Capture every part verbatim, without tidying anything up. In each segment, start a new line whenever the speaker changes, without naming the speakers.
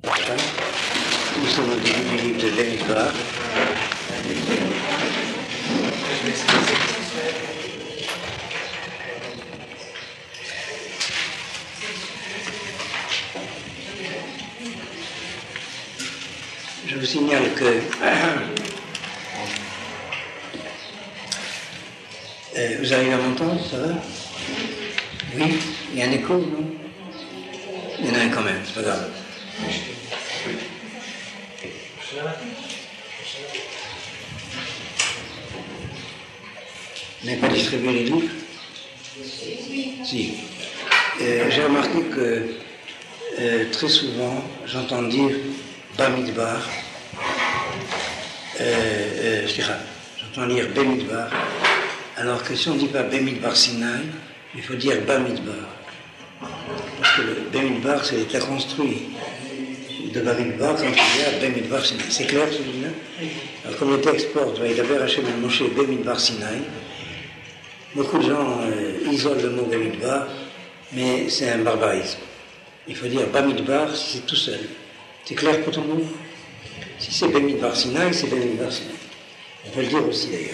Nous sommes au début du livre de Bamidbar. Je vous signale que euh, vous arrivez à m'entendre, ça va? Oui? Il y a un écho, non? Il y en a un quand même, c'est pas grave. Vous n'avez pas distribué les livres? Si. Euh, j'ai remarqué que euh, très souvent, j'entends dire Bamidbar. Euh, euh, j'entends lire Bamidbar. Alors que si on ne dit pas Bamidbar Sinaï, il faut dire Bamidbar. Parce que le Bamidbar, c'est l'état construit de Bamidbar quand il y a Bamidbar Sinaï. C'est clair celui-là? Alors comme le texte porte, d'abord Hachem el Moshe Bamidbar Sinaï, beaucoup de gens euh, isolent le mot Bamidbar, mais c'est un barbarisme. Il faut dire Bamidbar si c'est tout seul. C'est clair pour tout le monde? Si c'est Bamidbar Sinaï, c'est Bamidbar Sinaï. On peut le dire aussi d'ailleurs.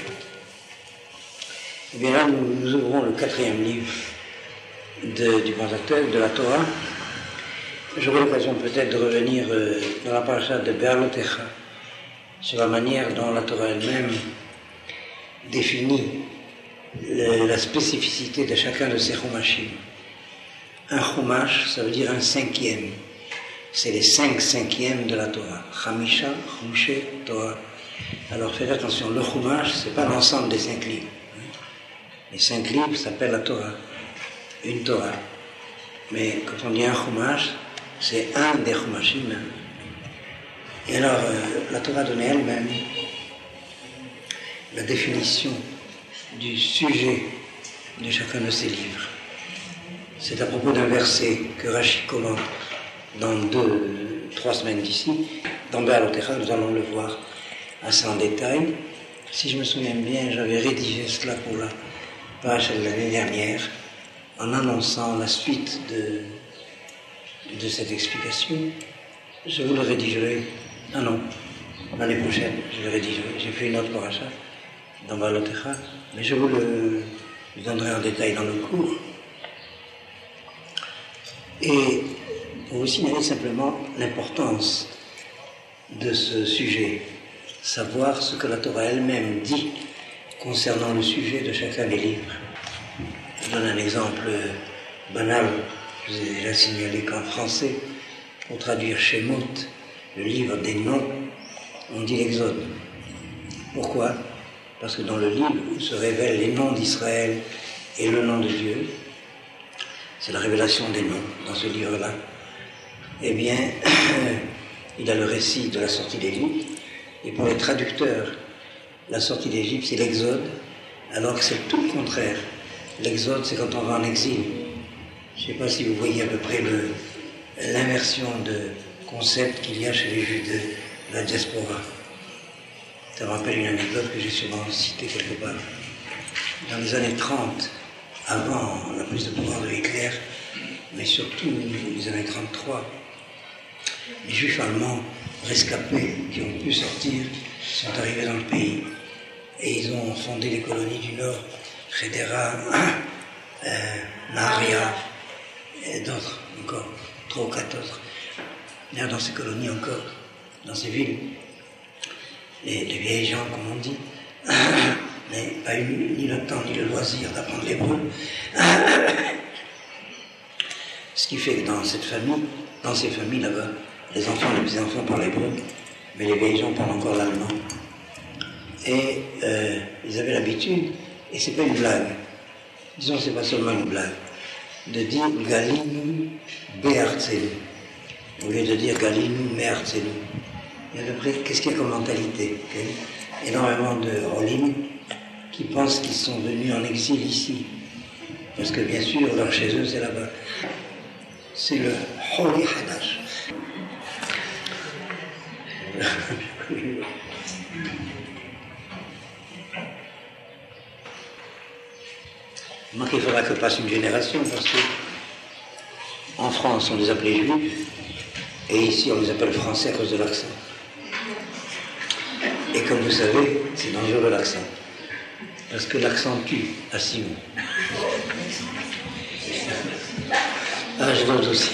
Et bien là, nous, nous ouvrons le quatrième livre de, du Pentateuque, de la Torah. J'aurai l'occasion peut-être de revenir euh, dans la paracha de Be'alotecha, sur la manière dont la Torah elle-même définit le, la spécificité de chacun de ces chumashim. Un chumash, ça veut dire un cinquième. C'est les cinq cinquièmes de la Torah. Chamisha, Chumshe, Torah. Alors faites attention, le chumash, c'est pas l'ensemble des cinq livres. Les cinq livres s'appellent la Torah, une Torah. Mais quand on dit un chumash, c'est un des chumashim. Et alors, euh, la Torah donnait elle-même la définition du sujet de chacun de ces livres. C'est à propos d'un verset que Rashi commente dans deux, trois semaines d'ici. Dans Be'alotecha, nous allons le voir assez en détail. Si je me souviens bien, j'avais rédigé cela pour la page de l'année dernière, en annonçant la suite de, de cette explication. Je vous le rédigerai. Ah non, l'année prochaine, je le rédigerai. J'ai fait une autre paracha dans Be'alotecha, mais je vous le je donnerai en détail dans le cours. Et pour vous signaler simplement l'importance de ce sujet, savoir ce que la Torah elle-même dit concernant le sujet de chacun des livres. Je donne un exemple banal. Je vous ai déjà signalé qu'en français, pour traduire Shemot, le livre des noms, on dit l'Exode. Pourquoi? Parce que dans le livre où se révèlent les noms d'Israël et le nom de Dieu, c'est la révélation des noms dans ce livre-là. Eh bien, il a le récit de la sortie d'Égypte, et pour les traducteurs, la sortie d'Égypte, c'est l'Exode, alors que c'est tout le contraire. L'Exode, c'est quand on va en exil. Je ne sais pas si vous voyez à peu près le, l'inversion de concepts qu'il y a chez les Juifs de la diaspora. Ça me rappelle une anecdote que j'ai sûrement citée quelque part. Dans les années trente, avant la prise de pouvoir de Hitler, mais surtout les années trente-trois, les Juifs allemands rescapés qui ont pu sortir sont arrivés dans le pays et ils ont fondé les colonies du Nord, Hedera, euh, Nahariya et d'autres encore, trois ou quatre autres. Il y a dans ces colonies encore, dans ces villes, les, les vieilles gens, comme on dit, n'avaient pas eu ni le temps ni le loisir d'apprendre l'hébreu. Ce qui fait que dans cette famille, dans ces familles là-bas, les enfants, les petits-enfants parlent hébreu, mais les vieilles gens parlent encore l'allemand. Et euh, ils avaient l'habitude, et c'est pas une blague, disons c'est pas seulement une blague, de dire Galinu Be'artzenu, au lieu de dire Galinu Me'artzenu. Et à peu près, qu'est-ce qu'il y a comme mentalité? Okay? Énormément de Rolim qui pensent qu'ils sont venus en exil ici, parce que bien sûr, leur chez eux c'est là-bas. C'est le Holi Hadash. Donc il faudra que passe une génération, parce que en France on les appelait juifs, Et ici, on les appelle français à cause de l'accent. Et comme vous savez, c'est dangereux l'accent. Parce que l'accent tue à Simon. Ah, je l'ose aussi.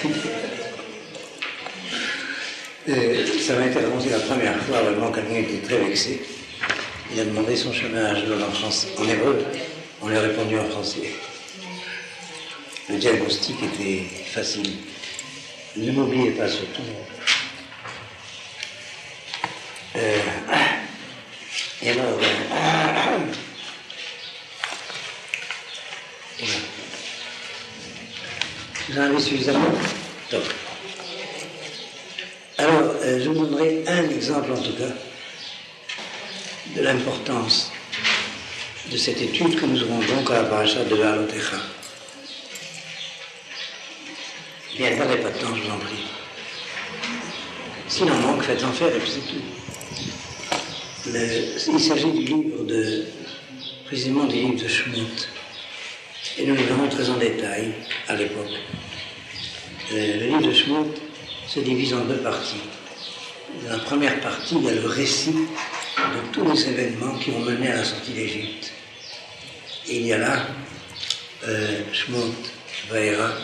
Et ça m'a été raconté la première fois, vraiment, quelqu'un était très vexé. Il a demandé son chemin à Ajdod en français, en hébreu. On lui a répondu en français. Le diagnostic était facile. Ne m'oubliez pas surtout. Euh, et alors, euh, vous en avez suffisamment? Top. Alors, euh, je vous donnerai un exemple en tout cas de l'importance de cette étude que nous aurons donc à la paracha de la Lotecha. Bien, ne perdez pas de temps, je vous en prie. S'il en manque, faites-en faire et puis c'est tout. Le, il s'agit du livre de, précisément du livre de Shemot. Et nous le verrons très en détail à l'époque. Le, le livre de Shemot se divise en deux parties. Dans la première partie, il y a le récit de tous les événements qui ont mené à la sortie d'Égypte. Et il y a là euh, Shemot, Vaera,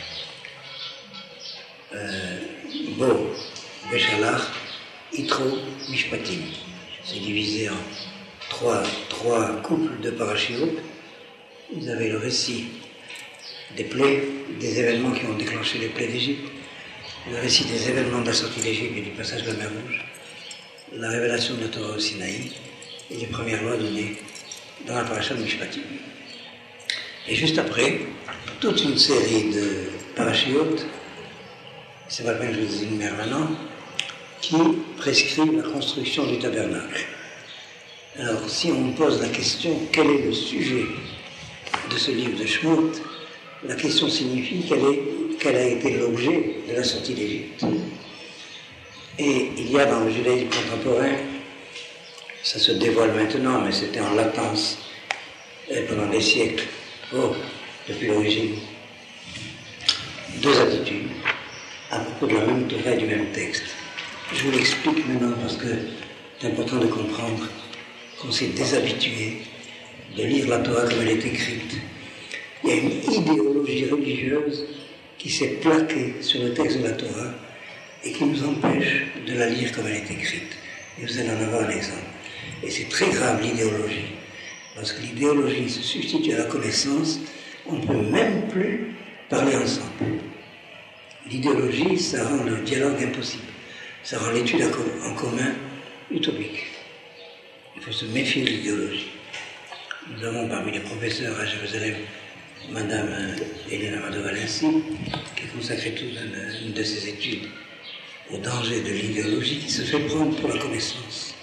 euh, Bo, Beshalach, Yitro, Mishpatim. C'est divisé en trois, trois couples de parachutes. Vous avez le récit des plaies, des événements qui ont déclenché les plaies d'Égypte, le récit des événements de la sortie d'Égypte et du passage de la mer Rouge, la révélation de la Torah au Sinaï et les premières lois données dans la paracha de Mishpatim. Et juste après, toute une série de parachutes, c'est pas la peine que je les énumère maintenant, qui prescrivent la construction du tabernacle. Alors, si on me pose la question, quel est le sujet de ce livre de Shemot, la question signifie quel, est, quel a été l'objet de la sortie d'Égypte. Et il y a dans le judaïsme contemporain, ça se dévoile maintenant, mais c'était en latence pendant des siècles, oh, depuis l'origine, deux attitudes à propos de la même Torah et du même texte. Je vous l'explique maintenant parce que c'est important de comprendre qu'on s'est déshabitué de lire la Torah comme elle est écrite. Il y a une idéologie religieuse qui s'est plaquée sur le texte de la Torah et qui nous empêche de la lire comme elle est écrite. Et vous allez en avoir un exemple. Et c'est très grave l'idéologie. Parce que l'idéologie se substitue à la connaissance, on ne peut même plus parler ensemble. L'idéologie, ça rend le dialogue impossible. Ça rend l'étude en commun utopique. Il faut se méfier de l'idéologie. Nous avons parmi les professeurs à Jérusalem Madame Elena Mado-Valenci, qui consacrait toute une, une de ses études au danger de l'idéologie qui se fait prendre pour la connaissance.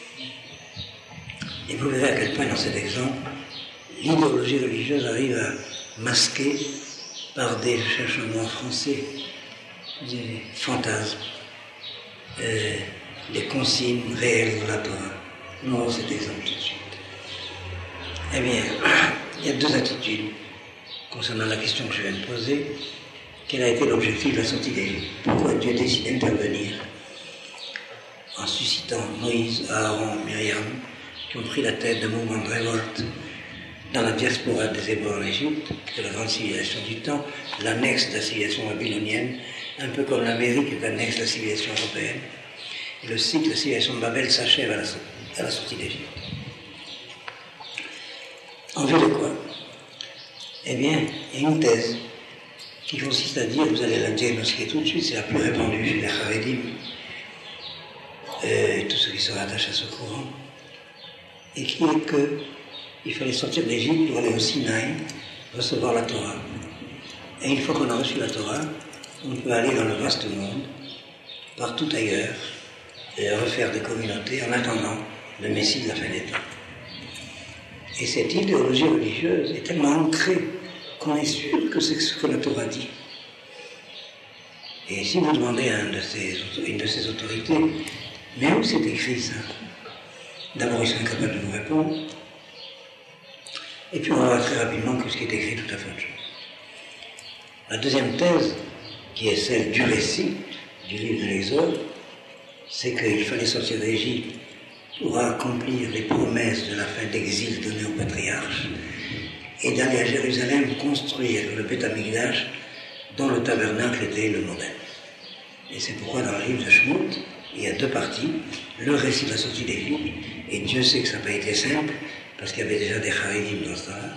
Et vous verrez à quel point dans cet exemple, l'idéologie religieuse arrive à masquer par des, je cherche un mot en français, des fantasmes, euh, des consignes réelles de la Torah. Nous aurons cet exemple tout de suite. Eh bien, il y a deux attitudes concernant la question que je viens de poser. Quel a été l'objectif de la sortie d'Égypte? Pourquoi Dieu décide d'intervenir en suscitant Moïse, Aaron, Myriam, qui ont pris la tête d'un mouvement de révolte dans la diaspora des Hébreux en Égypte, de la grande civilisation du temps, l'annexe de la civilisation babylonienne, un peu comme l'Amérique est annexe de la civilisation européenne. Et le cycle de la civilisation de Babel s'achève à la, à la sortie d'Égypte. En vue de quoi? Eh bien, il y a une thèse qui consiste à dire, vous allez la diagnostiquer tout de suite, c'est la plus répandue chez les Haredim, et tous ceux qui se rattachent à ce courant, et qui est qu'il fallait sortir d'Égypte pour aller au Sinaï, recevoir la Torah. Et une fois qu'on a reçu la Torah, on peut aller dans le vaste monde, partout ailleurs, et refaire des communautés en attendant le Messie de la fin des temps. Et cette idéologie religieuse est tellement ancrée qu'on est sûr que c'est ce que la Torah dit. Et si vous demandez à un de ces, une de ces autorités, mais où c'est écrit ça? D'abord, ils sont incapables de nous répondre. Et puis on va voir très rapidement que ce qui est écrit est tout à fait autre chose. La deuxième thèse, qui est celle du récit, du livre de l'Exode, c'est qu'il fallait sortir d'Égypte pour accomplir les promesses de la fin d'exil données aux patriarches et d'aller à Jérusalem construire le Beth Amikdash dont le tabernacle était le modèle. Et c'est pourquoi dans le livre de Shemot, il y a deux parties, le récit de la sortie d'Égypte, et Dieu sait que ça n'a pas été simple, parce qu'il y avait déjà des Haredim dans ce temps-là.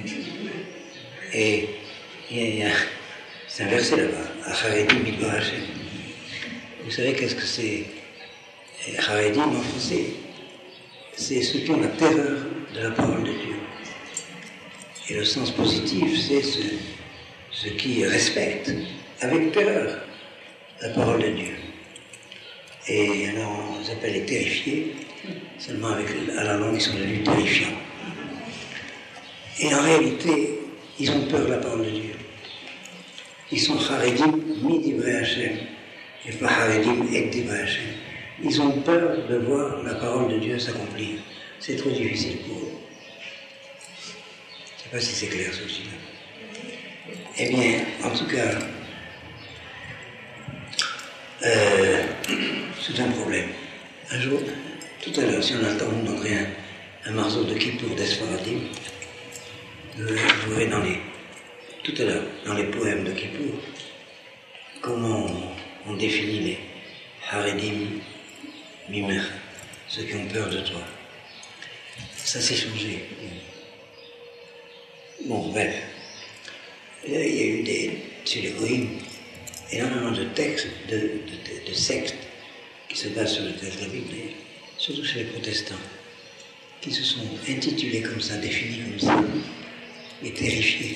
Et il y a, c'est un verset là-bas, Haredim Midbar Hashem. Vous savez qu'est-ce que c'est Haredim en français? C'est ceux qui ont la terreur de la parole de Dieu. Et le sens positif, c'est ceux, ceux qui respectent avec terreur la parole de Dieu. Et alors on les appelle les terrifiés, seulement avec, à la langue ils sont devenus terrifiants. Et en réalité, ils ont peur de la parole de Dieu. Ils sont Haredim Midivre Hashem, et pas Haredim et Divre Hashem. Ils ont peur de voir la parole de Dieu s'accomplir. C'est trop difficile pour eux. Je ne sais pas si c'est clair ce sujet. Eh bien, en tout cas, euh, c'est un problème. Un jour, tout à l'heure, si on a le temps, vous demanderez un, un marceau de Kippour d'Esfaradim. Vous verrez dans les, tout à l'heure, dans les poèmes de Kippour, comment on, on définit les Haredim Mimer, ceux qui ont peur de toi. Ça s'est changé. Bon, bref. Il y a eu des, chez les Goïms, énormément de textes, de, de, de, de sectes qui se basent sur le texte de la Bible, surtout chez les protestants, qui se sont intitulés comme ça, définis comme ça, et terrifiés.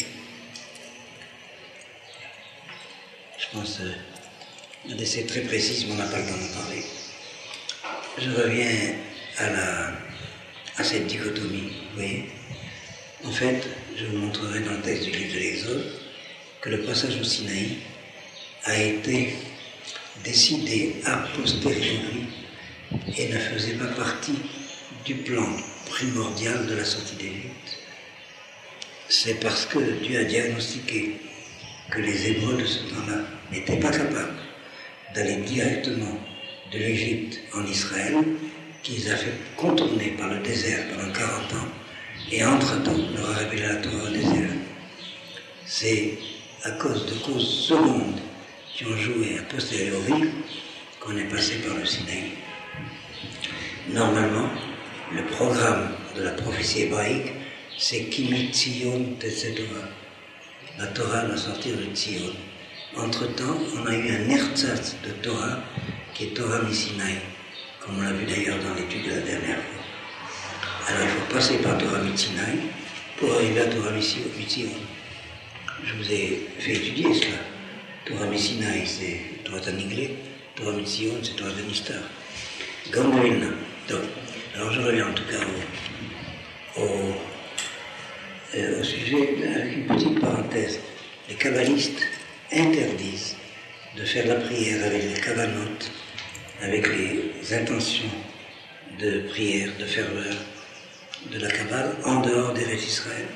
Je pense euh, à des essais très précis, mais on n'a pas le temps d'en parler. Je reviens à, la, à cette dichotomie, vous voyez. En fait, je vous montrerai dans le texte du livre de l'Exode que le passage au Sinaï a été décidé a posteriori et ne faisait pas partie du plan primordial de la sortie d'Égypte. C'est parce que Dieu a diagnostiqué que les Hébreux de ce temps-là n'étaient pas capables d'aller directement de l'Égypte en Israël, qu'ils a fait contourner par le désert pendant quarante ans, et entre-temps leur a révélé la Torah au désert. C'est à cause de causes secondes qui ont joué a posteriori qu'on est passé par le Sinaï. Normalement, le programme de la prophétie hébraïque, c'est Kimi Tzion Tetze Torah. La Torah va sortir de Tzion. Entre-temps, on a eu un ersatz de Torah qui est Torah Misinaï, comme on l'a vu d'ailleurs dans l'étude de la dernière fois. Alors il faut passer par Torah Misinaï pour arriver à Torah Mitzion. Je vous ai fait étudier cela. Torah Misinaï, c'est Torah Taniglet, Torah Mitzion, c'est Torah Tanistar. Gamdelna. Donc, alors je reviens en tout cas au, au, euh, au sujet, avec une petite parenthèse. Les kabbalistes interdisent de faire la prière avec les kavanot, avec les intentions de prière, de ferveur, de la Kabbale, en dehors des Eretz Israël.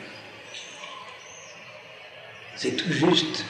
C'est tout juste,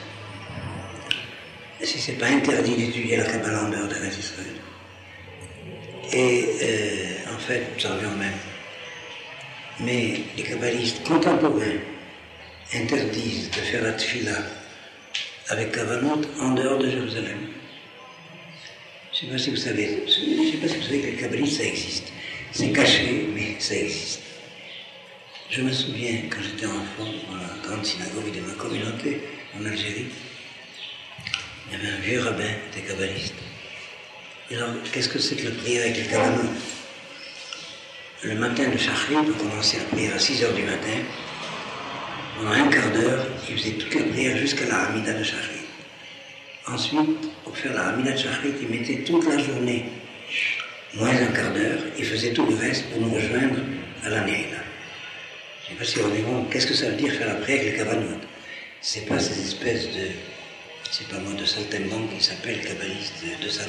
si ce n'est pas interdit d'étudier la Kabbale en dehors des Eretz Israël. Et euh, en fait, ça revient au même. Mais les kabbalistes contemporains interdisent de faire la tfila avec kavanot en dehors de Jérusalem. Je ne sais pas si vous savez, je ne sais pas si vous savez que les kabbalistes, ça existe. C'est caché, mais ça existe. Je me souviens, quand j'étais enfant, dans la grande synagogue de ma communauté, en Algérie, il y avait un vieux rabbin, des kabbalistes. Et alors, qu'est-ce que c'est que la prière avec les kavanot? Le matin de Shachrit, on commençait à prier à six heures du matin. Pendant un quart d'heure, il faisait toute la prière jusqu'à la Hamida de Shachrit. Ensuite, pour faire la Hamida de Shachrit, il mettait toute la journée, moins un quart d'heure, il faisait tout le reste pour nous rejoindre à la Neila. Je ne sais pas si on est bon. Qu'est-ce que ça veut dire faire la prière avec les kavanot? C'est pas ces espèces de, c'est pas moi, de saltimbanques qui s'appellent kabbalistes de, de salon.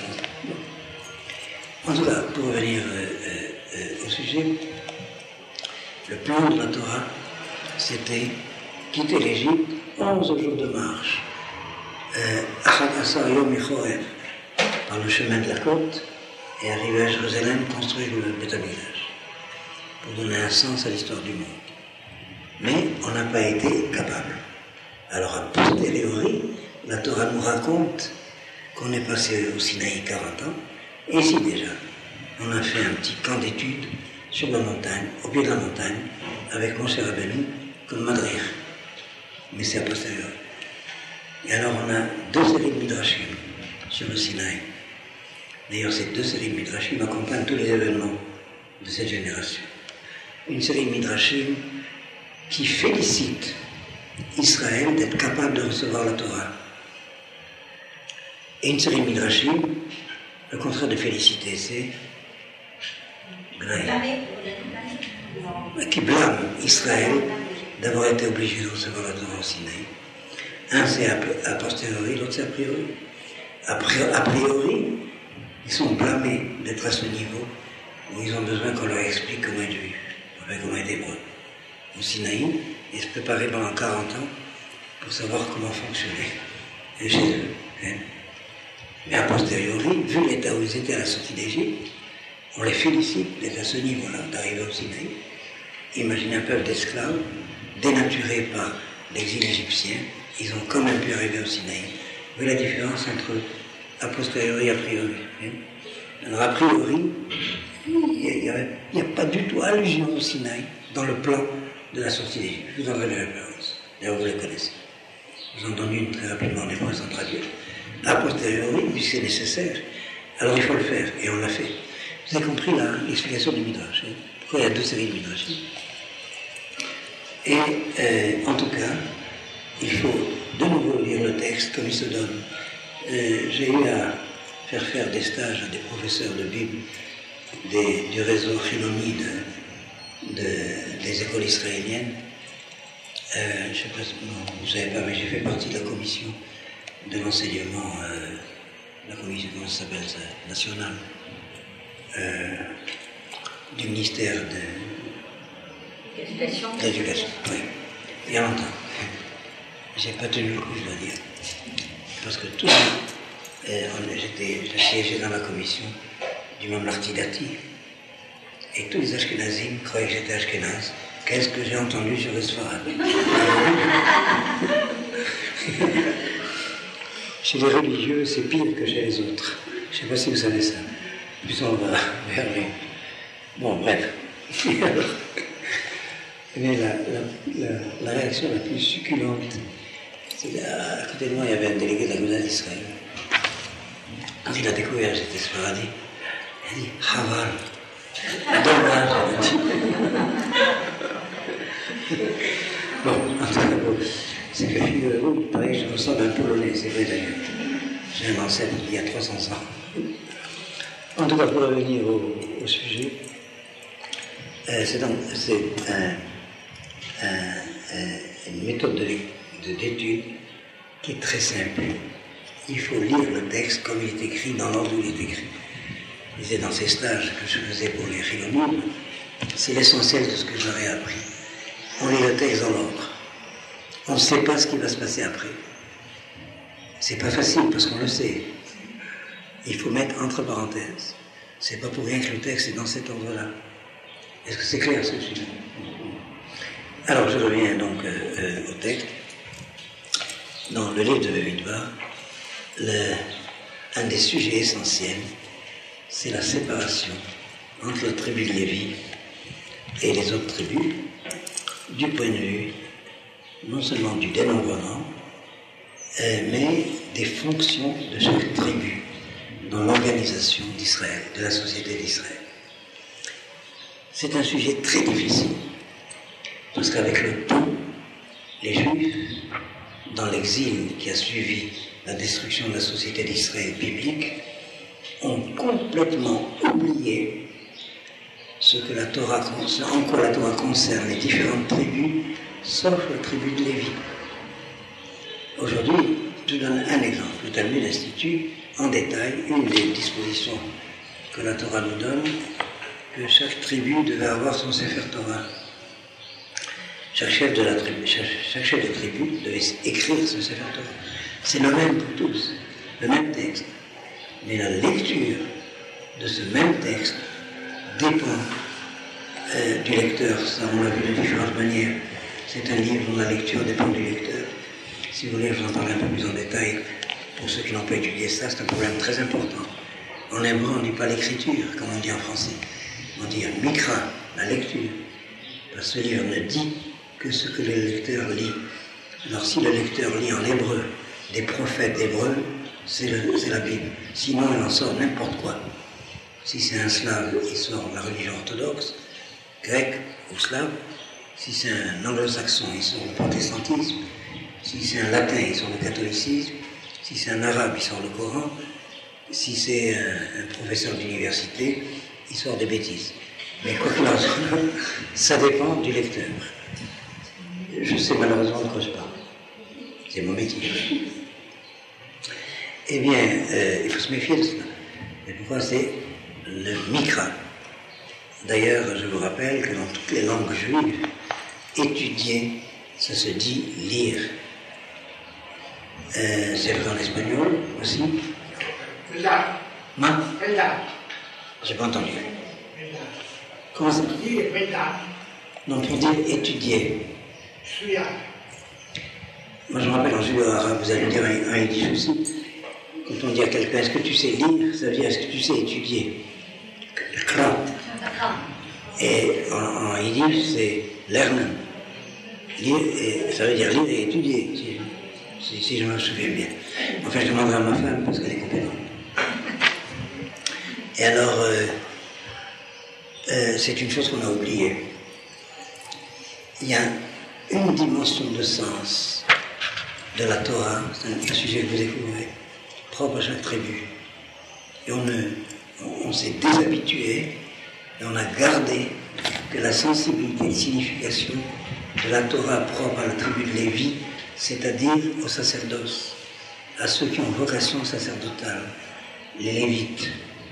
En tout cas, pour revenir euh, euh, au sujet, le plan de la Torah, c'était quitter l'Égypte, onze jours de marche, Achad Asar Yom Michorev, par le chemin de la côte et arriver à Jérusalem, construire le Beth Amikdash, pour donner un sens à l'histoire du monde. Mais on n'a pas été capable. Alors, a posteriori, la Torah nous raconte qu'on est passé au Sinaï quarante ans, et ici déjà, on a fait un petit camp d'études sur la montagne, au pied de la montagne, avec Moshe Rabbeinu, comme Madrir. Mais c'est a posteriori. Et alors, on a deux séries de Midrashim sur le Sinaï. D'ailleurs, ces deux séries de Midrashim accompagnent tous les événements de cette génération. Une série de Midrashim qui félicite Israël d'être capable de recevoir la Torah. Et une série de Midrashim, le contraire de féliciter, c'est qui blâme Israël d'avoir été obligé de recevoir la Torah au Sinaï. Un c'est a posteriori, l'autre c'est a priori. A priori, ils sont blâmés d'être à ce niveau où ils ont besoin qu'on leur explique comment être juif, comment être hébreu. Au Sinaï, ils se préparaient pendant quarante ans pour savoir comment fonctionner et chez eux. Hein. Mais a posteriori, vu l'état où ils étaient à la sortie d'Égypte, on les félicite d'être à ce niveau-là, d'arriver au Sinaï. Imaginez un peuple d'esclaves, dénaturé par l'exil égyptien, ils ont quand même pu arriver au Sinaï. Vous voyez la différence entre a posteriori et a priori. Hein. Alors a priori, il n'y a, a, a pas du tout allusion au Sinaï dans le plan de la sortie d'Égypte. Je vous en donne les références. D'ailleurs, vous les connaissez. Je vous en donne une très rapidement, des fois sans traduire. A posteriori, puisque c'est nécessaire, alors il faut le faire, et on l'a fait. Vous avez compris là, l'explication du Midrash. Hein. Pourquoi il y a deux séries de Midrash. Et euh, en tout cas, il faut de nouveau lire le texte comme il se donne. Euh, j'ai eu à faire faire des stages à des professeurs de Bible des, du réseau Chiloni de, de, des écoles israéliennes. Euh, je ne sais pas si vous ne savez pas, mais j'ai fait partie de la commission de l'enseignement, euh, la commission, comment ça s'appelle ça, nationale, euh, du ministère de l'éducation. L'éducation, oui, il y a longtemps. J'ai pas tenu le coup, je dois dire. Parce que tout, euh, j'étais, j'ai siégé dans la commission du Mamlarti Dati. Et tous les Ashkenazim croyaient que j'étais Ashkenaz. Qu'est-ce que j'ai entendu sur les Sfarad? Chez les religieux, c'est pire que chez les autres. Je ne sais pas si vous savez ça. Puis on va vers les... Bon, bref. Mais la, la, la, la réaction la plus succulente, c'est qu'à côté de moi, il y avait un délégué de la Goda d'Israël. Quand il a découvert que j'étais Sfaradi, il a dit « Haval ». Dommage, il a dit. Bon, en tout cas, c'est que figurez-vous, pareil, je ressemble à un Polonais, c'est vrai d'ailleurs. J'ai un ancêtre il y a trois cents ans. En tout cas, pour revenir au, au sujet, euh, c'est, donc, c'est un, un, un, une méthode de, de, d'étude qui est très simple. Il faut lire le texte comme il est écrit, dans l'ordre où il est écrit. Je disais dans ces stages que je faisais pour les Chilonim, c'est l'essentiel de ce que j'aurais appris. On lit le texte dans l'ordre. On ne sait pas ce qui va se passer après. C'est pas facile parce qu'on le sait. Il faut mettre entre parenthèses. C'est pas pour rien que le texte est dans cet ordre-là. Est-ce que c'est clair ce que je dis? Alors je reviens donc euh, euh, au texte. Dans le livre de Bamidbar, le, un des sujets essentiels, c'est la séparation entre la tribu de Lévi et les autres tribus, du point de vue non seulement du dénombrement, euh, mais des fonctions de chaque tribu dans l'organisation d'Israël, de la société d'Israël. C'est un sujet très difficile, parce qu'avec le temps, les Juifs, dans l'exil qui a suivi la destruction de la société d'Israël biblique, ont complètement oublié ce que la Torah concerne, en quoi la Torah concerne les différentes tribus, sauf la tribu de Lévi. Aujourd'hui, je donne un exemple. Le Talmud institue en détail une des dispositions que la Torah nous donne, que chaque tribu devait avoir son Sefer Torah. Chaque chef de la tribu, chaque, chaque chef de tribu devait écrire ce Sefer Torah. C'est le même pour tous, le même texte. mais la lecture de ce même texte dépend euh, du lecteur. Ça, on l'a vu de différentes manières. C'est un livre dont la lecture dépend du lecteur. Si vous voulez, je vous en parler un peu plus en détail. Pour ceux qui n'ont pas étudié ça, c'est un problème très important. En hébreu, on ne dit pas l'écriture, comme on dit en français. On dit mikra, la lecture. Parce que ce livre ne dit que ce que le lecteur lit. Alors si le lecteur lit en hébreu des prophètes hébreux, c'est la Bible. Sinon, il en sort n'importe quoi. Si c'est un slave, il sort de la religion orthodoxe, grec ou slave. Si c'est un anglo-saxon, il sort le protestantisme. Si c'est un latin, il sort le catholicisme. Si c'est un arabe, il sort le Coran. Si c'est un, un professeur d'université, il sort des bêtises. Mais quoi qu'il en soit, ça dépend du lecteur. Je sais malheureusement de quoi je parle. C'est mon métier. Eh bien, euh, il faut se méfier de cela. Mais pourquoi c'est le mikra? D'ailleurs, je vous rappelle que dans toutes les langues juives, étudier, ça se dit lire. Euh, c'est vrai en espagnol aussi. Ma? J'ai pas entendu. Comment ça? Non, pour dire étudier. Moi, je me rappelle en judéo-arabe, vous allez me dire un, un yiddish aussi. Quand on dit à quelqu'un, est-ce que tu sais lire? Ça veut dire, est-ce que tu sais étudier? Kra. Et en, en yiddish, c'est lernen. Lire, et, ça veut dire lire et étudier, si, si, si je me souviens bien. Enfin, je demanderai à ma femme, parce qu'elle est compétente. Et alors, euh, euh, c'est une chose qu'on a oubliée. Il y a une dimension de sens de la Torah, c'est un, un sujet que vous découvrez, propre à chaque tribu. Et on, ne, on, on s'est déshabitué et on a gardé que la sensibilité et signification de la Torah propre à la tribu de Lévi, c'est-à-dire au sacerdoce, à ceux qui ont vocation sacerdotale, les Lévites.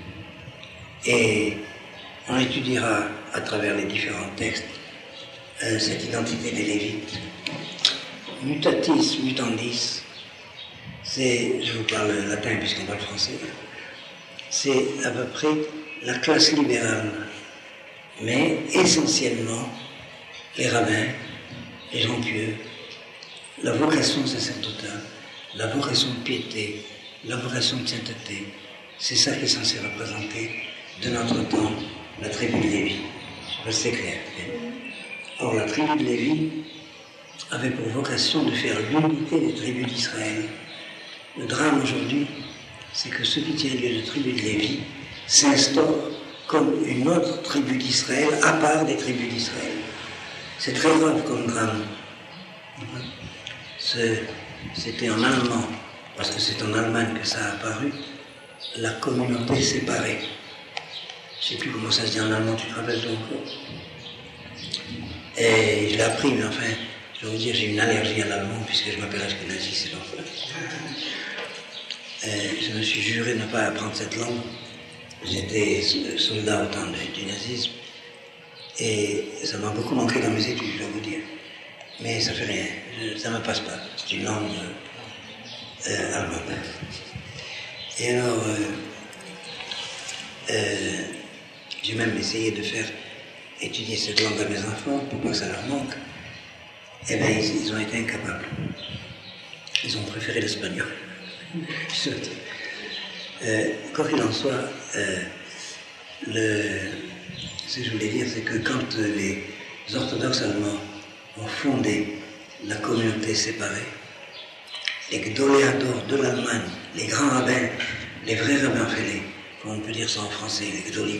Et on étudiera à travers les différents textes euh, cette identité des Lévites. Mutatis mutandis, c'est, je vous parle latin puisqu'on parle français, c'est à peu près la classe libérale, mais essentiellement les rabbins, les gens pieux, la vocation sacerdotale, la vocation de piété, la vocation de sainteté, c'est ça qui est censé représenter de notre temps la tribu de Lévi. C'est clair. Or, la tribu de Lévi avait pour vocation de faire l'unité des tribus d'Israël. Le drame aujourd'hui, c'est que ce qui tient lieu de tribu de Lévi s'instaure comme une autre tribu d'Israël à part des tribus d'Israël. C'est très grave comme drame. C'était en allemand, parce que c'est en Allemagne que ça a apparu, la communauté séparée. Je ne sais plus comment ça se dit en allemand, tu te rappelles donc? Et je l'ai appris, mais enfin, je vais vous dire, j'ai une allergie à l'allemand, puisque je m'appelle Ashkenazi, c'est l'enfer. Je me suis juré de ne pas apprendre cette langue. J'étais soldat au temps du nazisme, et ça m'a beaucoup manqué dans mes études, je dois vous dire. Mais ça fait rien, je, ça ne me passe pas. C'est une langue euh, allemande. Et alors, euh, euh, j'ai même essayé de faire étudier cette langue à mes enfants pour pas que ça leur manque. Eh bien, ils, ils ont été incapables. Ils ont préféré l'espagnol. euh, quoi qu'il en soit, euh, le, ce que je voulais dire, c'est que quand les orthodoxes allemands ont fondé la communauté séparée, les gdoléadors de l'Allemagne, les grands rabbins, les vrais rabbins fêlés, comme on peut dire ça en français, les gdolim,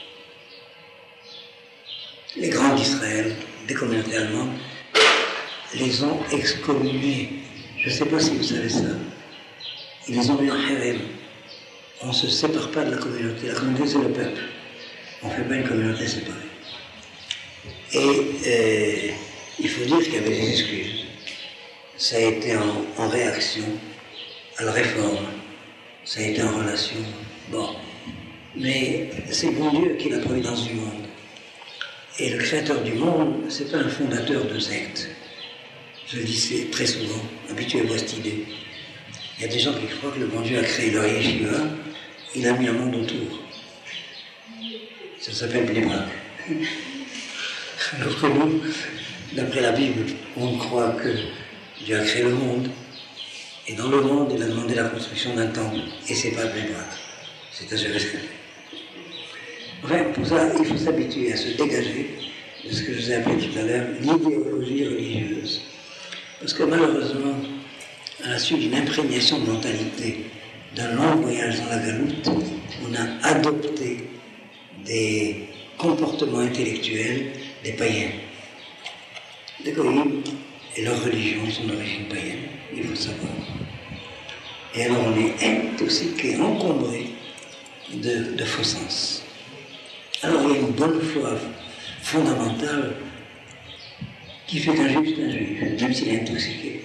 les grands d'Israël, des communautés allemandes, les ont excommuniés. Je ne sais pas si vous savez ça. Ils les ont mis en harem. On ne se sépare pas de la communauté. La communauté, c'est le peuple. On ne fait pas une communauté séparée. Et euh, il faut dire qu'il y avait des excuses. Ça a été en, en réaction à la réforme. Ça a été en relation. Bon. Mais c'est bon Dieu qui est la providence du monde. Et le créateur du monde, c'est pas un fondateur de secte. Je le dis très souvent, habituez-vous à cette idée. Il y a des gens qui croient que le bon Dieu a créé leur yeshiva il a mis un monde autour. Ça s'appelle Bnei Brak. Alors que nous, d'après la Bible, on croit que Dieu a créé le monde, et dans le monde, il a demandé la construction d'un temple, et c'est pas Bnei Brak, c'est à Jérusalem. Enfin, pour ça, il faut s'habituer à se dégager de ce que je vous ai appelé tout à l'heure l'idéologie religieuse. Parce que malheureusement, à la suite d'une imprégnation de mentalité, d'un long voyage dans la galoute, on a adopté des comportements intellectuels des païens. Les goïms et leur religion sont d'origine païenne, il faut savoir. Et alors on est intoxiqué, encombré de, de faux sens. Alors il y a une bonne foi fondamentale qui fait qu'un juif est un juif, même s'il est intoxiqué.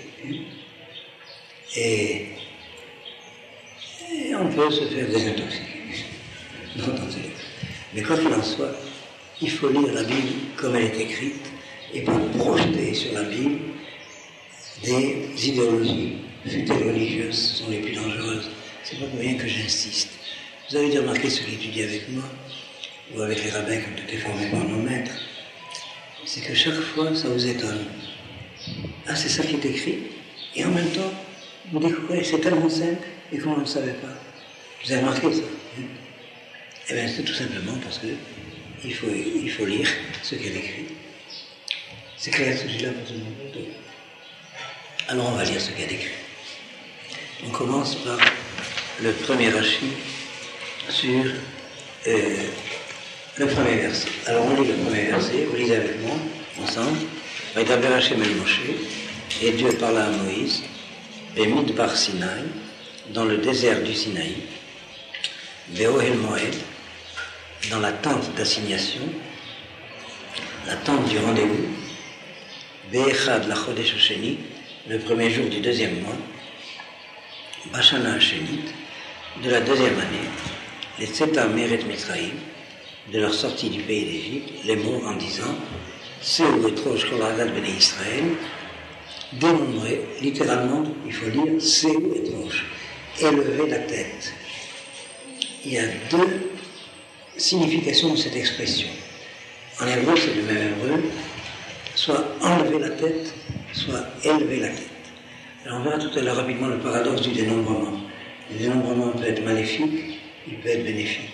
Et, et on peut se faire désintoxiquer. Mais quoi qu'il en soit, il faut lire la Bible comme elle est écrite et pas projeter sur la Bible des idéologies, fût-elles religieuses, sont les plus dangereuses. C'est pas pour rien que j'insiste. Vous avez déjà remarqué ceux qui étudient avec moi, ou avec les rabbins qui ont été formés par nos maîtres, c'est que chaque fois, ça vous étonne. Ah, c'est ça qui est écrit, et en même temps, vous découvrez, c'est tellement simple, et qu'on ne le savait pas. Vous avez remarqué ça? Eh bien, c'est tout simplement parce que il faut, il faut lire ce qu'il y a écrit. C'est clair ce que j'ai là pour tout le monde. Alors on va lire ce qu'il y a écrit. On commence par le premier rachis sur euh, le premier verset. Alors on lit le premier verset, vous lisez avec moi, ensemble. Vaïdaber Hashem el Moshe, et Dieu parla à Moïse, et Midbar Sinaï, dans le désert du Sinaï, Be'ohel Moed, dans la tente d'assignation, la tente du rendez-vous, Be'echad la Chodesh Hasheni, le premier jour du deuxième mois, Bashana Hashenit, de la deuxième année, les Tzeta Meret Mitzraïm, de leur sortie du pays d'Égypte, les mots en disant Seu etrosh kol hadat bnei Israël, dénombrer, littéralement, il faut dire Seu etrosh, élever la tête. Il y a deux significations de cette expression. En hébreu, c'est le même hébreu, soit enlever la tête, soit élever la tête. Alors on verra tout à l'heure rapidement le paradoxe du dénombrement. Le dénombrement peut être maléfique, il peut être bénéfique.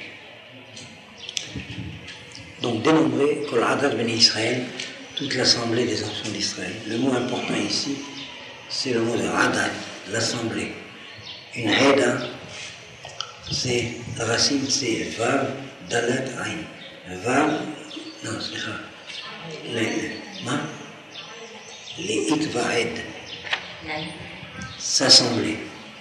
Donc dénombrer, Kol Hadat Bnei Israël, toute l'assemblée des enfants d'Israël. Le mot important ici, c'est le mot de Hadat, l'assemblée. Une Heda, c'est, la racine c'est Vav, Dalet, Ain. Vav, non, c'est ça. Les, ma, les Itvahed, s'assembler.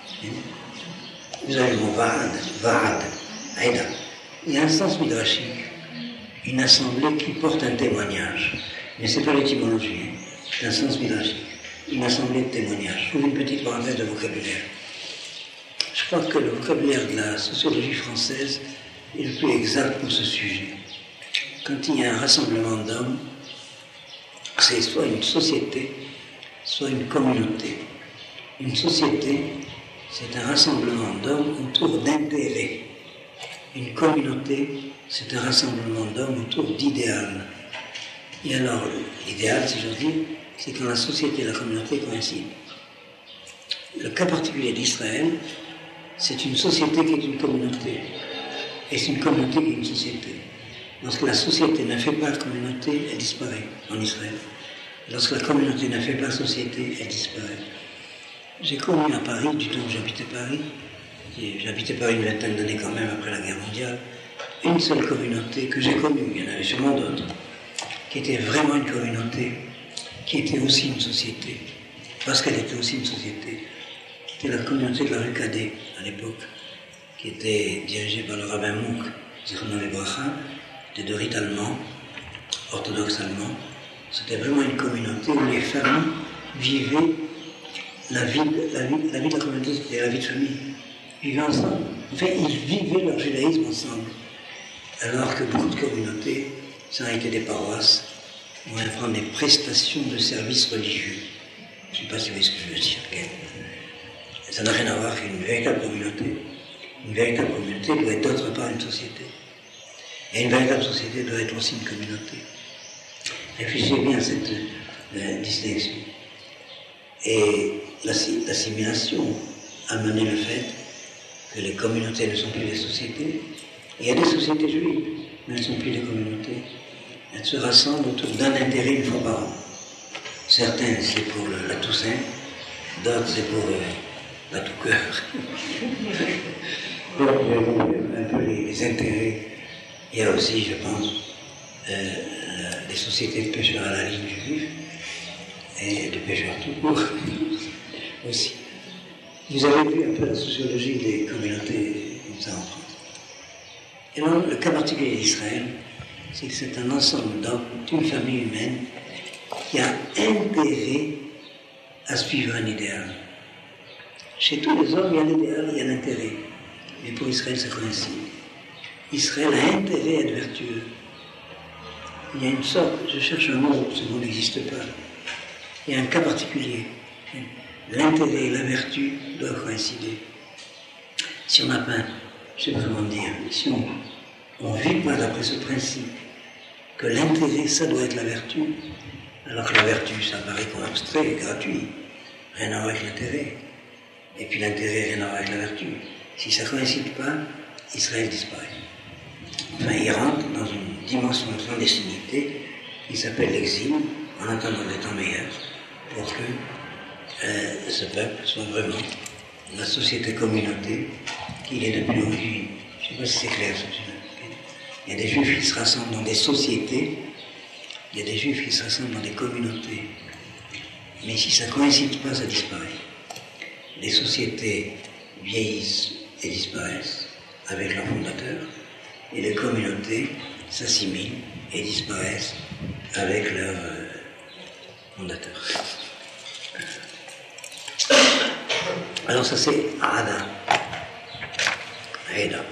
Vous avez le mot Vaad, Vaad, Heda. Il y a un sens midrashique. Une assemblée qui porte un témoignage. Mais ce n'est pas l'étymologie, hein. C'est un sens midrashique. Une assemblée de témoignages. Je trouve une petite parenthèse de vocabulaire. Je crois que le vocabulaire de la sociologie française est le plus exact pour ce sujet. Quand il y a un rassemblement d'hommes, c'est soit une société, soit une communauté. Une société, c'est un rassemblement d'hommes autour d'intérêts. Une communauté, c'est un rassemblement d'hommes autour d'idéal. Et alors, l'idéal, si j'ose dire, c'est quand la société et la communauté coïncident. Le cas particulier d'Israël, c'est une société qui est une communauté. Et c'est une communauté qui est une société. Lorsque la société ne fait pas communauté, elle disparaît en Israël. Lorsque la communauté ne fait pas société, elle disparaît. J'ai connu à Paris, du temps où j'habitais Paris, j'habitais Paris une vingtaine d'années quand même après la guerre mondiale, une seule communauté que j'ai connue, il y en avait sûrement d'autres, qui était vraiment une communauté, qui était aussi une société, parce qu'elle était aussi une société, qui était la communauté de la rue Cadet à l'époque, qui était dirigée par le rabbin Mouk, Zichrono Livracha, c'était de rite allemand, orthodoxe allemand. C'était vraiment une communauté où les familles vivaient la vie, la vie, la vie de la communauté, c'était la vie de famille. Ils vivaient ensemble. Enfin, ils vivaient leur judaïsme ensemble. Alors que beaucoup de communautés, ça a été des paroisses, vont prendre des prestations de services religieux. Je ne sais pas si vous voyez ce que je veux dire. Ça n'a rien à voir avec une véritable communauté. Une véritable communauté doit être d'autre part une société. Et une véritable société doit être aussi une communauté. Réfléchissez bien à cette euh, distinction. Et l'assimilation a mené le fait que les communautés ne sont plus des sociétés. Il y a des sociétés juives, mais elles ne sont plus des communautés. Elles se rassemblent autour d'un intérêt une fois par an. Certains, c'est pour le, la Toussaint, d'autres, c'est pour euh, la tout-cœur. Donc, un peu les, les intérêts. Il y a aussi, je pense, euh, des sociétés de pêcheurs à la ligne juive et de pêcheurs tout court aussi. Vous avez vu un peu la sociologie des communautés comme ça en France. Et alors, le cas particulier d'Israël, c'est que c'est un ensemble d'hommes, d'une famille humaine, qui a intérêt à suivre un idéal. Chez tous les hommes, il y a l'idéal, il y a l'intérêt. Mais pour Israël, ça coïncide. Israël a intérêt à être vertueux. Il y a une sorte, je cherche un mot, ce mot n'existe pas. Il y a un cas particulier. L'intérêt et la vertu doivent coïncider. Si on n'a pas, je sais pas comment dire, si on ne vit pas d'après ce principe, que l'intérêt, ça doit être la vertu, alors que la vertu, ça paraît comme abstrait et gratuit. Rien à voir avec l'intérêt. Et puis l'intérêt, rien à voir avec la vertu. Si ça ne coïncide pas, Israël disparaît. Enfin, il rentre dans une dimension de clandestinité qui s'appelle l'exil, en attendant des temps meilleurs, pour que euh, ce peuple soit vraiment la société-communauté qu'il est depuis l'origine. Je ne sais pas si c'est clair, ce sujet. Il y a des juifs qui se rassemblent dans des sociétés, il y a des juifs qui se rassemblent dans des communautés. Mais si ça ne coïncide pas, ça disparaît. Les sociétés vieillissent et disparaissent avec leur fondateur, et les communautés s'assimilent et disparaissent avec leur euh, fondateur. Alors ça c'est Ada. Ada.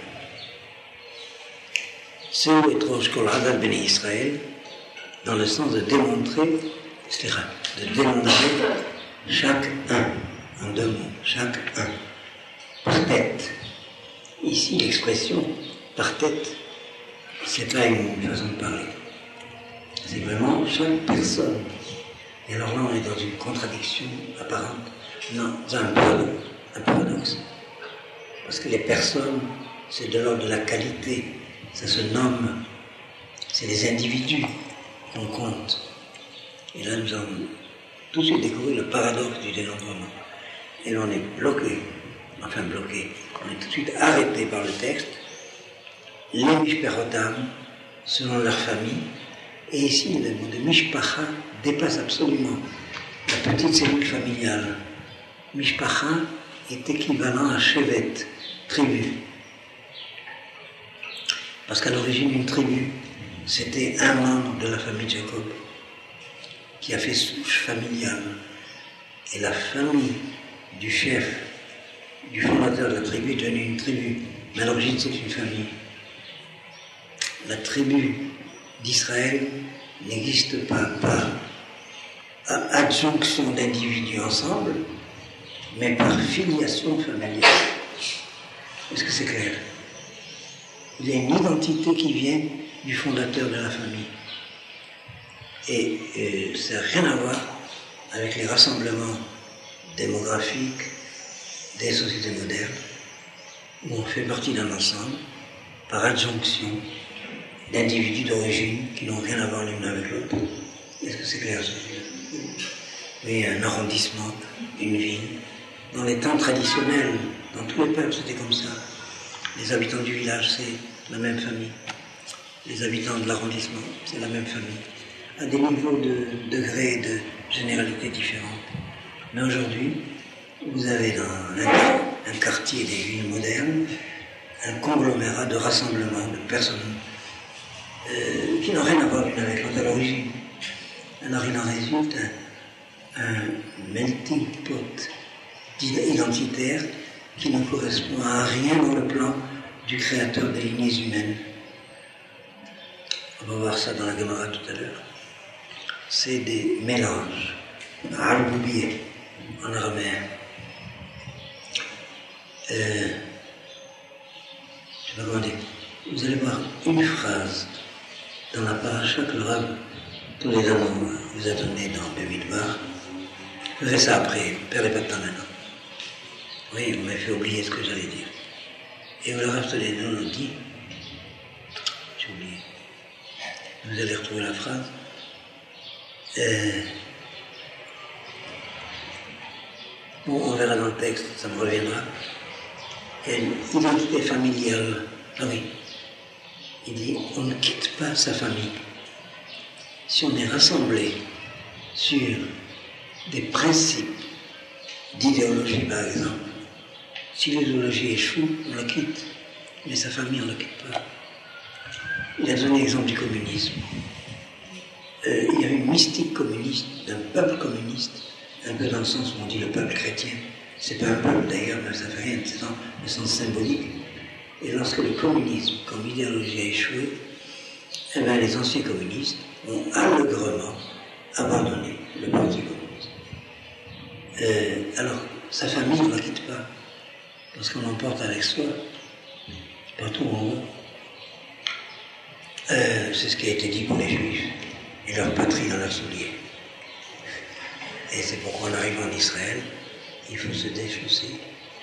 C'est étrange qu'on Ada béni Israël dans le sens de démontrer, c'est-à-dire de démontrer chaque un, en deux mots, chaque un, par tête. Ici l'expression par tête, c'est pas une façon de parler. C'est vraiment chaque personne. Et alors là, on est dans une contradiction apparente. Non, c'est un paradoxe. Un paradoxe. Parce que les personnes, c'est de l'ordre de la qualité. Ça se nomme. C'est les individus qu'on compte. Et là, nous avons tout de suite découvert le paradoxe du dénombrement. Et là, on est bloqué. Enfin, bloqué. On est tout de suite arrêté par le texte. Les mishperotam, selon leur famille, et ici le mot de mishpacha dépasse absolument la petite cellule familiale. Mishpacha est équivalent à shevet, tribu. Parce qu'à l'origine, une tribu, c'était un membre de la famille de Jacob qui a fait souche familiale. Et la famille du chef, du fondateur de la tribu est devenue une tribu. Mais à l'origine, c'est une famille. La tribu d'Israël n'existe pas par adjonction d'individus ensemble, mais par filiation familiale. Est-ce que c'est clair? Il y a une identité qui vient du fondateur de la famille. Et euh, ça n'a rien à voir avec les rassemblements démographiques des sociétés modernes, où on fait partie d'un ensemble par adjonction d'individus d'origine qui n'ont rien à voir l'une avec l'autre. Est-ce que c'est clair, ça? Oui, un arrondissement, une ville. Dans les temps traditionnels, dans tous les peuples, c'était comme ça. Les habitants du village, c'est la même famille. Les habitants de l'arrondissement, c'est la même famille. À des niveaux de degrés de généralité différentes. Mais aujourd'hui, vous avez dans un, un quartier des villes modernes un conglomérat de rassemblements de personnes Euh, qui n'ont rien à voir l'une avec l'autre à l'origine. Alors il en résulte un, un melting pot identitaire qui ne correspond à rien dans le plan du créateur des lignées humaines. On va voir ça dans la Gemara tout à l'heure. C'est des mélanges, al-boubier en araméen. Euh, Regardez, vous allez voir une phrase dans la paracha que le Rav, tous les ans, vous a donné dans Bemidbar. Je ferai ça après, perdez pas de temps maintenant. Oui, vous m'avez fait oublier ce que j'allais dire. Et le Rav Toledano nous dit, j'ai oublié, vous allez retrouver la phrase, euh, bon, on verra dans le texte, ça me reviendra. Il y a une identité familiale. Ah oui, il dit, on ne quitte pas sa famille. Si on est rassemblé sur des principes d'idéologie, par exemple, si l'idéologie échoue, on la quitte, mais sa famille, on ne la quitte pas. Il a donné l'exemple du communisme. Euh, il y a une mystique communiste, d'un peuple communiste, un peu dans le sens où on dit le peuple chrétien. C'est pas un peuple d'ailleurs, mais ça fait rien, c'est dans le sens symbolique. Et lorsque le communisme, comme idéologie, a échoué, eh bien, les anciens communistes ont allègrement abandonné le parti communiste. Euh, alors, sa famille ne la quitte pas, parce qu'on l'emporte avec soi, partout où on va. Euh, c'est ce qui a été dit pour les Juifs, et leur patrie dans leurs souliers. Et c'est pourquoi en arrivant en Israël, il faut se déchausser.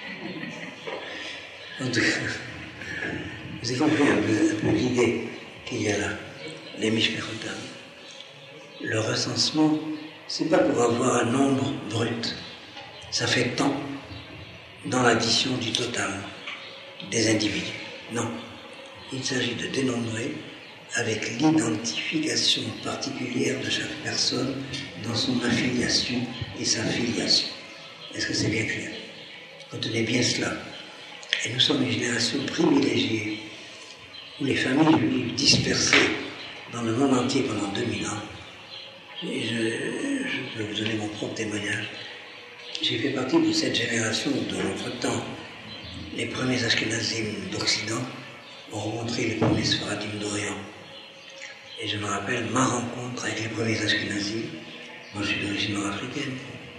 En tout cas, vous avez compris un peu, un peu l'idée qu'il y a là, les Mishpechotam. Le recensement, c'est pas pour avoir un nombre brut. Ça fait tant dans l'addition du total des individus. Non. Il s'agit de dénombrer avec l'identification particulière de chaque personne dans son affiliation et sa filiation. Est-ce que c'est bien clair? Retenez bien cela. Et nous sommes une génération privilégiée où les familles juives dispersées dans le monde entier pendant deux mille ans. Et je, je peux vous donner mon propre témoignage. J'ai fait partie de cette génération où, dans notre temps, les premiers Ashkenazim d'Occident ont rencontré les premiers Sfaradim d'Orient. Et je me rappelle ma rencontre avec les premiers Ashkenazim. Moi, je suis d'origine nord-africaine.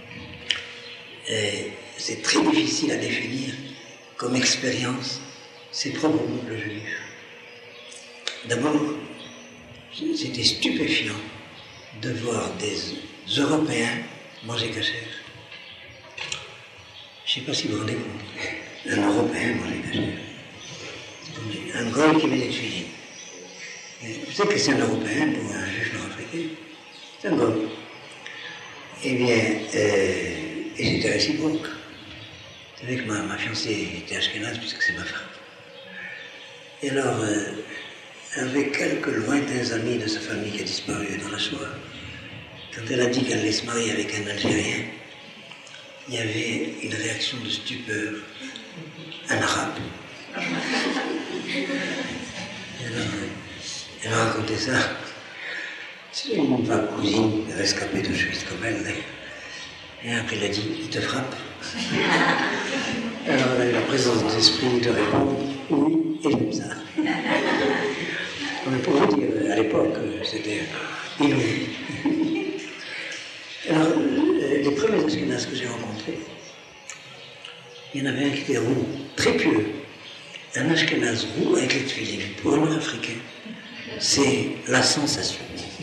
Et c'est très difficile à définir comme expérience ses propres peuples juifs. D'abord, c'était stupéfiant de voir des Européens manger kasher. Je ne sais pas si vous vous rendez compte. Un Européen manger kasher. Un Goy qui venait de Chine. Vous savez que c'est un Européen pour un juif nord-africain. C'est un Goy. Eh bien, euh, et c'était réciproque. Vous savez que ma, ma fiancée était ashkénaze puisque c'est ma femme. Et alors, euh, avec quelques lointains amis de sa famille qui a disparu dans la Shoah, quand elle a dit qu'elle allait se marier avec un Algérien, il y avait une réaction de stupeur, un arabe. Et alors, elle a raconté ça. C'est une femme cousine, rescapée d'Auschwitz comme elle, d'ailleurs. Et après, il a dit, il te frappe. Alors, elle a eu la présence d'esprit de répondre, oui, et j'aime ça. On peut vous dire, à l'époque, c'était inouï. Alors, les premiers Ashkénazes que j'ai rencontrés, il y en avait un qui était roux, très pieux. Un Ashkénaze roux avec les tefilines, pour un Nord-Africain, c'est la sensation.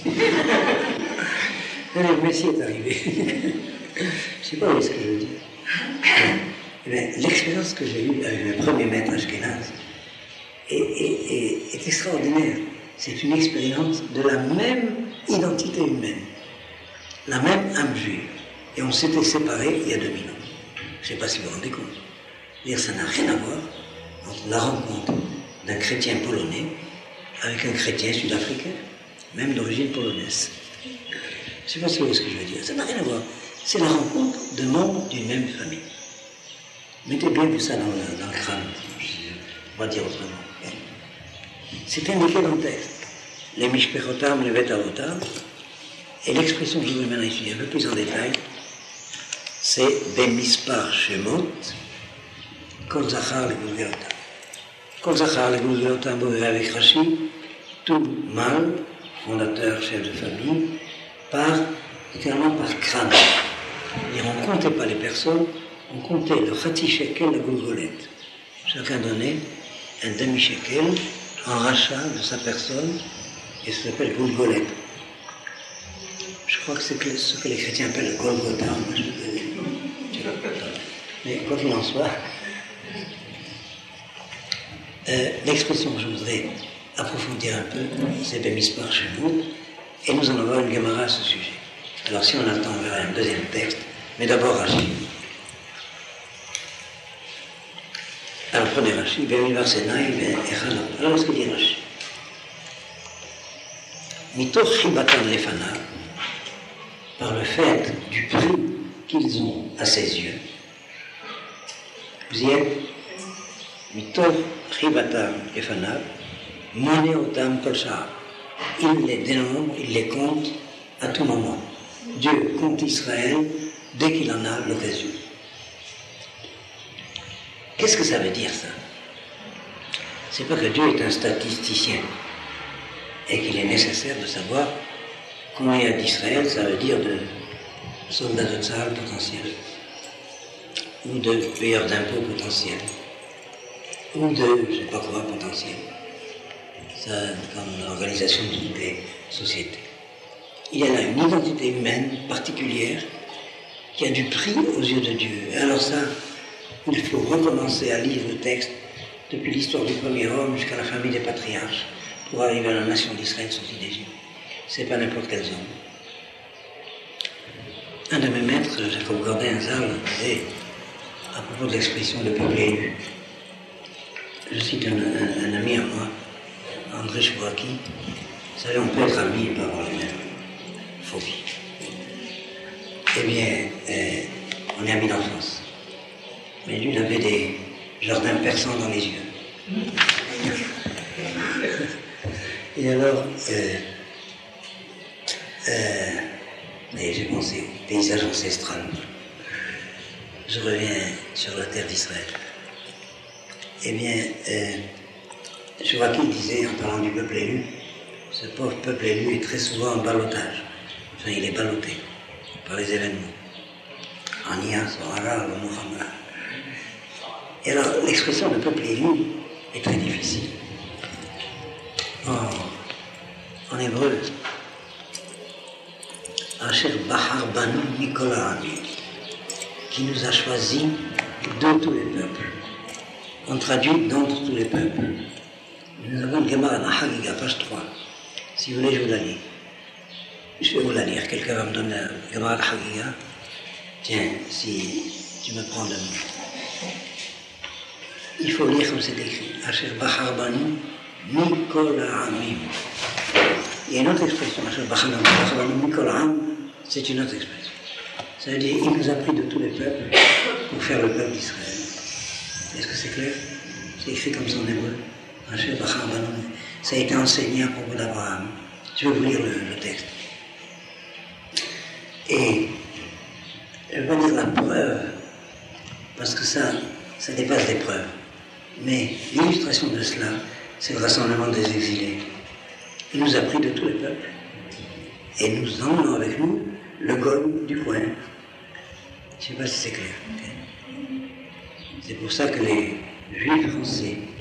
Le Messie est arrivé. Je ne sais pas où est-ce que je veux dire. Eh bien, l'expérience que j'ai eue avec mes premiers maîtres ashkénazes est, est, est, est extraordinaire. C'est une expérience de la même identité humaine, la même âme juive. Et on s'était séparés il y a deux mille ans. Je ne sais pas si vous vous rendez compte. Dire, ça n'a rien à voir entre la rencontre d'un chrétien polonais avec un chrétien sud-africain, même d'origine polonaise. Je ne sais pas si vous voyez ce que je veux dire. Ça n'a rien à voir. C'est la rencontre de membres d'une même famille. Mettez bien tout ça dans le, dans le crâne. On va dire autrement. C'est indiqué dans le texte. Les Mishpechotam, les Betavotam. Et l'expression que je voudrais maintenant étudier un peu plus en détail, c'est Bemispar Shemot, Kol Zachar Legulgeotam. Kol Zachar Legulgeotam, avec Rashi, tout mâle, fondateur, chef de famille, par, littéralement par crâne. Et on ne comptait pas les personnes, on comptait le Khati Shekel, la goulgolette. Chacun donnait un demi-shekel en rachat de sa personne, et ça s'appelle Golgoleth. Je crois que c'est ce que les chrétiens appellent le Golgotha. Mais quoi qu'il en soit, euh, l'expression que je voudrais approfondir un peu, c'est Bémispar chez nous, et nous en avons une Gemara à ce sujet. Alors si on attend, on verra un deuxième texte, mais d'abord Rashi. Alors prenez Rashi, Bémispar Senaï, Echana. Alors qu'est-ce que dit Rashi? Mitoch Chibatan Lefana, par le fait du prix qu'ils ont à ses yeux. Vous y êtes? Mitoch Chibatan Lefana, Moné Otam Kolcha. Il les dénombre, il les compte à tout moment. Dieu compte Israël dès qu'il en a l'occasion. Qu'est-ce que ça veut dire, ça? C'est pas que Dieu est un statisticien et qu'il est nécessaire de savoir combien il y a d'Israël, ça veut dire de soldats de Tzahal potentiels, ou de payeurs d'impôts potentiels, ou de je ne sais pas quoi potentiels. Ça, comme l'organisation de toutes les sociétés. Il y a là une identité humaine particulière qui a du prix aux yeux de Dieu. Et alors ça, il faut recommencer à lire le texte depuis l'histoire du premier homme jusqu'à la famille des patriarches pour arriver à la nation d'Israël sortie d'Égypte. C'est pas n'importe quel homme. Un de mes maîtres, Jacob Gordin-Zal, disait à propos de l'expression le peuple élu. Je cite un, un, un ami à moi, André Chouraki. Vous savez, on peut être ami et pas avoir les mêmes phobies. Eh bien, euh, on est amis d'enfance. Mais lui, il avait des jardins persans dans les yeux. Et alors, euh, euh, mais j'ai pensé au paysage ancestral. Je reviens sur la terre d'Israël. Eh bien, euh, Chouraki disait, en parlant du peuple élu, ce pauvre peuple élu est très souvent en ballottage. Enfin, il est ballotté par les événements. Ania, Sorara, le Muhammad. Et alors, l'expression de peuple élu est très difficile. En, en hébreu, Asher Bahar Banu Nicolas Ami, qui nous a choisis de tous les peuples. On traduit d'entre tous les peuples. Nous avons une Gemara dans Hagiga, page trois. Si vous voulez, je vous la lis. Je vais vous la lire. Quelqu'un va me donner la Gemara de Hagiga. Tiens, si tu me prends le mot. Il faut lire comme c'est écrit. Asher Bahar Banu Nicolas Ami. Il y a une autre expression. Asher Bahar Banu Nicolas Ami, c'est une autre expression. Ça veut dire il nous a pris de tous les peuples pour faire le peuple d'Israël. Est-ce que c'est clair? C'est écrit comme ça en hébreu. Ça a été enseigné à propos d'Abraham. Je vais vous lire le, le texte. Et je vais pas dire la preuve, parce que ça, ça dépasse les preuves. Mais l'illustration de cela, c'est le rassemblement des exilés. Il nous a pris de tous les peuples. Et nous emmenons avec nous le Gol du coin. Je ne sais pas si c'est clair. Okay. C'est pour ça que les Juifs français